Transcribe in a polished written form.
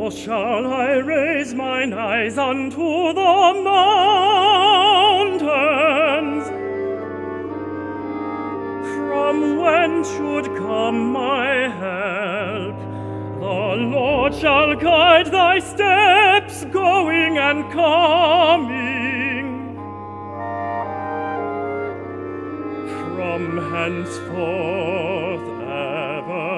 shall I raise mine eyes unto the mountains? From whence should come my help? The Lord shall guide thy steps, going and coming. From henceforth ever